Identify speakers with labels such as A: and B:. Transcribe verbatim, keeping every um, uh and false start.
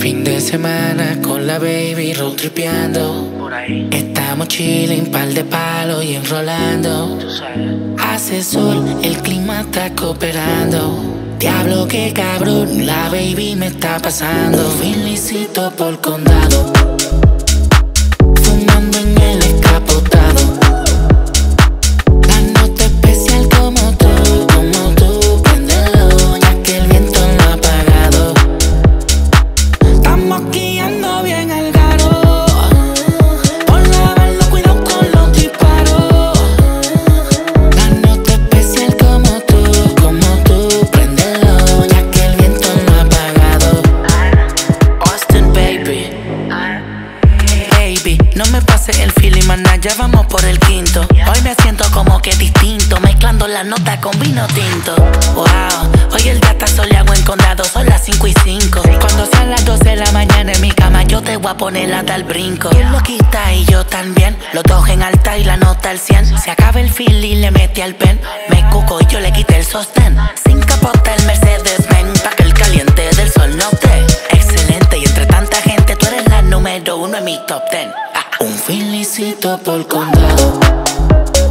A: Fin de semana con la baby road tripeando.
B: Por ahí.
A: Estamos chilling, par de palos y enrolando.
B: Tú sabes.
A: Hace sol, el clima está cooperando. Diablo que cabrón, la baby me está pasando. Felicito por condado, fumando en el escapotado. La nota especial como tú, como tú, préndelo, ya que el viento no ha apagado. Estamos guiando bien el garo, por lavarlo, cuidado con los disparos. La nota especial como tú, como tú, préndelo, ya que el viento no ha apagado. Austin, baby. Baby, no me pases el feeling, maná, ya vamos por el quinto. Hoy me siento como que distinto, mezclando la nota con vino tinto. Wow, hoy el día está soleado en condado, son las cinco y cinco. Cuando sean las doce de la mañana en mi cama, yo te voy a poner a dar brinco. Él lo quita y yo también, los dos en alta y la nota al cien. Se acaba el feeling, le metí al pen, me cuco y yo le quité el sostén. Sin capota el Mercedes-Benz, pa' que el caliente del sol no te. Excelente, y entre tanta gente tú eres la número uno en mi top ten. Un felicito por condado,